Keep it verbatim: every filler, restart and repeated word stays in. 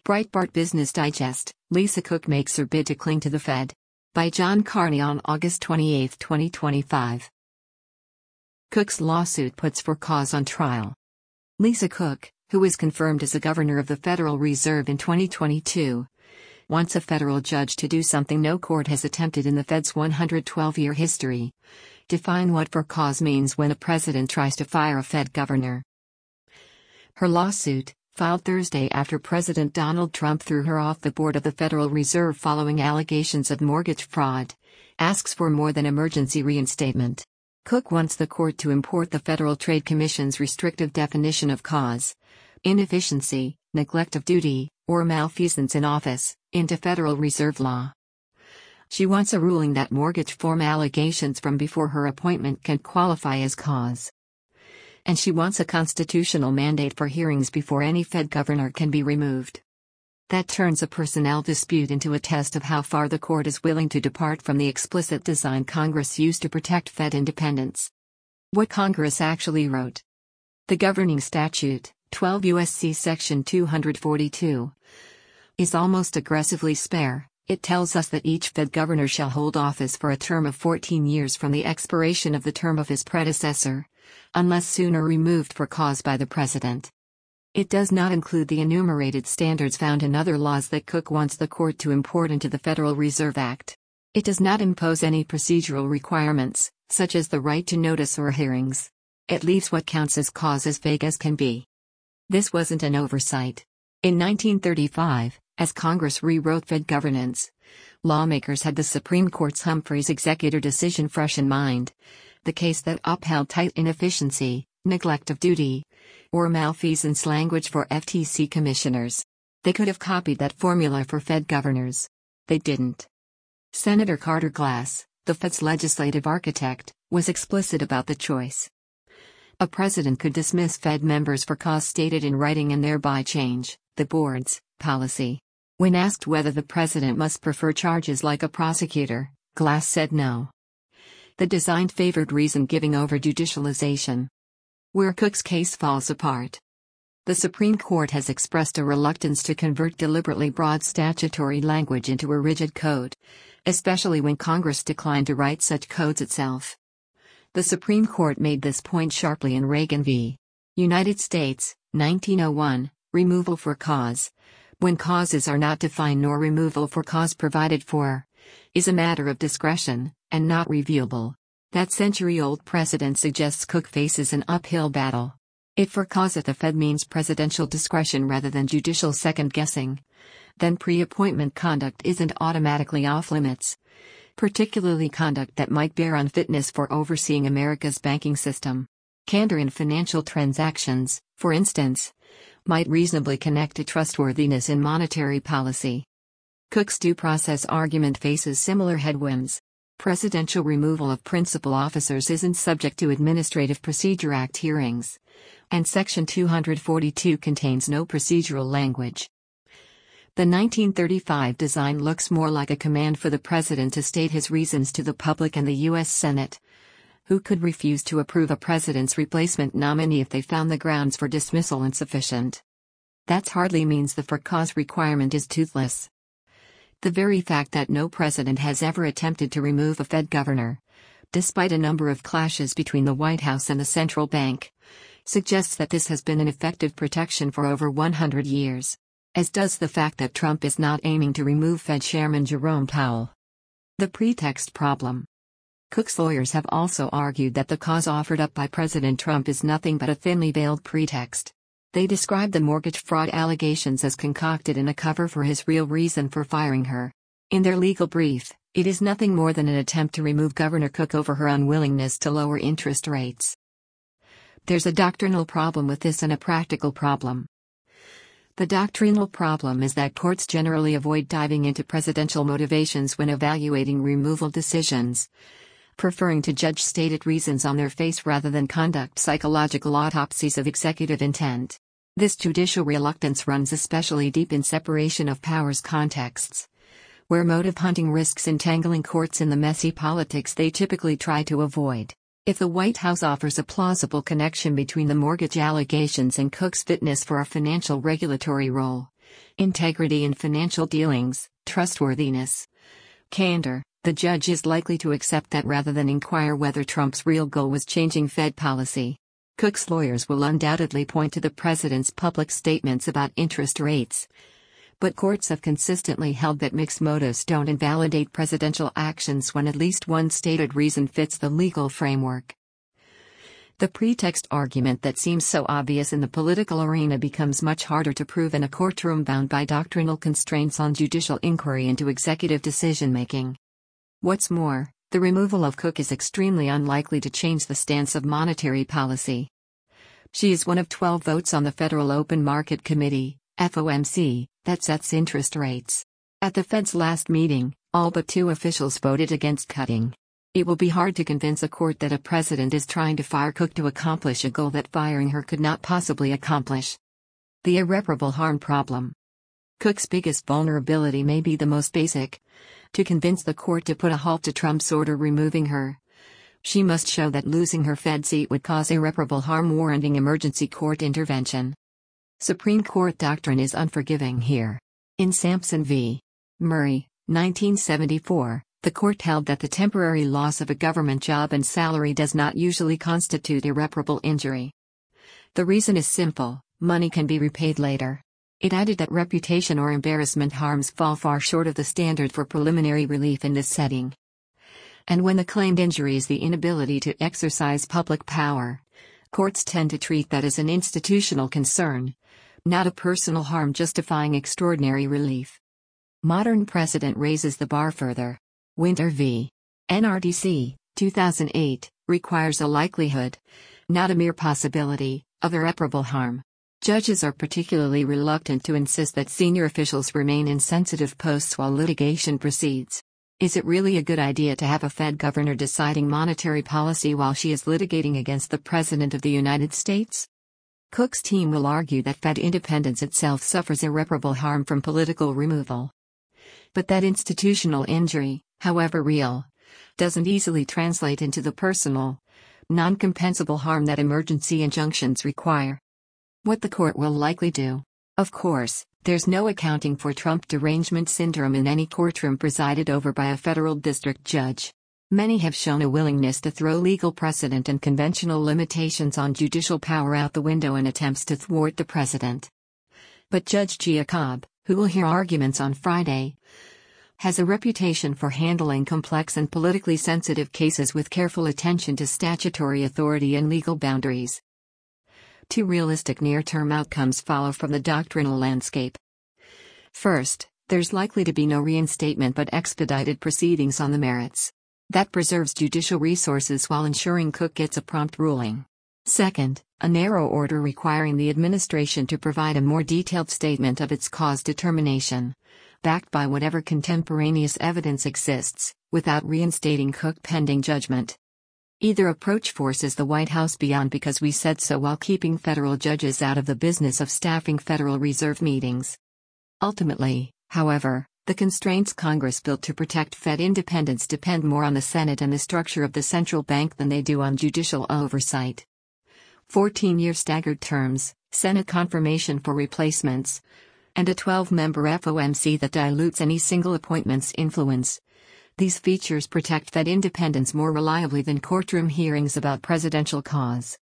Breitbart Business Digest, Lisa Cook makes her bid to cling to the Fed. By John Carney on August twenty-eighth, twenty twenty-five. Cook's lawsuit puts for cause on trial. Lisa Cook, who was confirmed as the governor of the Federal Reserve in twenty twenty-two, wants a federal judge to do something no court has attempted in the Fed's one hundred twelve year history: define what for cause means when a president tries to fire a Fed governor. Her lawsuit, filed Thursday after President Donald Trump threw her off the board of the Federal Reserve following allegations of mortgage fraud, asks for more than emergency reinstatement. Cook wants the court to import the Federal Trade Commission's restrictive definition of cause, inefficiency, neglect of duty, or malfeasance in office, into Federal Reserve law. She wants a ruling that mortgage fraud allegations from before her appointment can qualify as cause. And she wants a constitutional mandate for hearings before any Fed governor can be removed. That turns a personnel dispute into a test of how far the court is willing to depart from the explicit design Congress used to protect Fed independence. What Congress actually wrote. The governing statute, twelve U S C Section two forty-two, is almost aggressively spare. It tells us that each Fed governor shall hold office for a term of fourteen years from the expiration of the term of his predecessor, unless sooner removed for cause by the president. It does not include the enumerated standards found in other laws that Cook wants the court to import into the Federal Reserve Act. It does not impose any procedural requirements, such as the right to notice or hearings. It leaves what counts as cause as vague as can be. This wasn't an oversight. In nineteen thirty-five, as Congress rewrote Fed governance, lawmakers had the Supreme Court's Humphreys executor decision fresh in mind, the case that upheld tight inefficiency, neglect of duty, or malfeasance language for F T C commissioners. They could have copied that formula for Fed governors. They didn't. Senator Carter Glass, the Fed's legislative architect, was explicit about the choice. A president could dismiss Fed members for cause stated in writing and thereby change the board's policy. When asked whether the president must prefer charges like a prosecutor, Glass said no. The design favored reason-giving over judicialization. Where Cook's case falls apart. The Supreme Court has expressed a reluctance to convert deliberately broad statutory language into a rigid code, especially when Congress declined to write such codes itself. The Supreme Court made this point sharply in Reagan v. United States, nineteen oh one, removal for cause, when causes are not defined nor removal for cause provided for, is a matter of discretion, and not reviewable. That century-old precedent suggests Cook faces an uphill battle. If for cause at the Fed means presidential discretion rather than judicial second-guessing, then pre-appointment conduct isn't automatically off-limits, particularly conduct that might bear on fitness for overseeing America's banking system. Candor in financial transactions, for instance, might reasonably connect to trustworthiness in monetary policy. Cook's due process argument faces similar headwinds. Presidential removal of principal officers isn't subject to Administrative Procedure Act hearings, and Section two forty-two contains no procedural language. The nineteen thirty-five design looks more like a command for the president to state his reasons to the public and the U S Senate, who could refuse to approve a president's replacement nominee if they found the grounds for dismissal insufficient. That hardly means the for cause requirement is toothless. The very fact that no president has ever attempted to remove a Fed governor, despite a number of clashes between the White House and the central bank, suggests that this has been an effective protection for over one hundred years, as does the fact that Trump is not aiming to remove Fed Chairman Jerome Powell. The pretext problem. Cook's lawyers have also argued that the cause offered up by President Trump is nothing but a thinly veiled pretext. They describe the mortgage fraud allegations as concocted in a cover for his real reason for firing her. In their legal brief, it is nothing more than an attempt to remove Governor Cook over her unwillingness to lower interest rates. There's a doctrinal problem with this and a practical problem. The doctrinal problem is that courts generally avoid diving into presidential motivations when evaluating removal decisions, preferring to judge stated reasons on their face rather than conduct psychological autopsies of executive intent. This judicial reluctance runs especially deep in separation of powers contexts, where motive hunting risks entangling courts in the messy politics they typically try to avoid. If the White House offers a plausible connection between the mortgage allegations and Cook's fitness for a financial regulatory role, Integrity in financial dealings, trustworthiness. Candor. The judge is likely to accept that rather than inquire whether Trump's real goal was changing Fed policy. Cook's lawyers will undoubtedly point to the president's public statements about interest rates. But courts have consistently held that mixed motives don't invalidate presidential actions when at least one stated reason fits the legal framework. The pretext argument that seems so obvious in the political arena becomes much harder to prove in a courtroom bound by doctrinal constraints on judicial inquiry into executive decision-making. What's more, the removal of Cook is extremely unlikely to change the stance of monetary policy. She is one of twelve votes on the Federal Open Market Committee, F O M C, that sets interest rates. At the Fed's last meeting, all but two officials voted against cutting. It will be hard to convince a court that a president is trying to fire Cook to accomplish a goal that firing her could not possibly accomplish. The irreparable harm problem. Cook's biggest vulnerability may be the most basic. To convince the court to put a halt to Trump's order removing her, she must show that losing her Fed seat would cause irreparable harm warranting emergency court intervention. Supreme Court doctrine is unforgiving here. In Sampson v. Murray, nineteen seventy-four, the court held that the temporary loss of a government job and salary does not usually constitute irreparable injury. The reason is simple: money can be repaid later. It added that reputation or embarrassment harms fall far short of the standard for preliminary relief in this setting. And when the claimed injury is the inability to exercise public power, courts tend to treat that as an institutional concern, not a personal harm justifying extraordinary relief. Modern precedent raises the bar further. Winter v. N R D C, two thousand eight, requires a likelihood, not a mere possibility, of irreparable harm. Judges are particularly reluctant to insist that senior officials remain in sensitive posts while litigation proceeds. Is it really a good idea to have a Fed governor deciding monetary policy while she is litigating against the President of the United States? Cook's team will argue that Fed independence itself suffers irreparable harm from political removal. But that institutional injury, however real, doesn't easily translate into the personal, non-compensable harm that emergency injunctions require. What the court will likely do. Of course, there's no accounting for Trump derangement syndrome in any courtroom presided over by a federal district judge. Many have shown a willingness to throw legal precedent and conventional limitations on judicial power out the window in attempts to thwart the president. But Judge Giacobbe, who will hear arguments on Friday, has a reputation for handling complex and politically sensitive cases with careful attention to statutory authority and legal boundaries. Two realistic near-term outcomes follow from the doctrinal landscape. First, there's likely to be no reinstatement but expedited proceedings on the merits. That preserves judicial resources while ensuring Cook gets a prompt ruling. Second, a narrow order requiring the administration to provide a more detailed statement of its cause determination, backed by whatever contemporaneous evidence exists, without reinstating Cook pending judgment. Either approach forces the White House beyond because we said so while keeping federal judges out of the business of staffing Federal Reserve meetings. Ultimately, however, the constraints Congress built to protect Fed independence depend more on the Senate and the structure of the central bank than they do on judicial oversight. fourteen-year staggered terms, Senate confirmation for replacements, and a twelve-member F O M C that dilutes any single appointment's influence. These features protect Fed independence more reliably than courtroom hearings about presidential cause.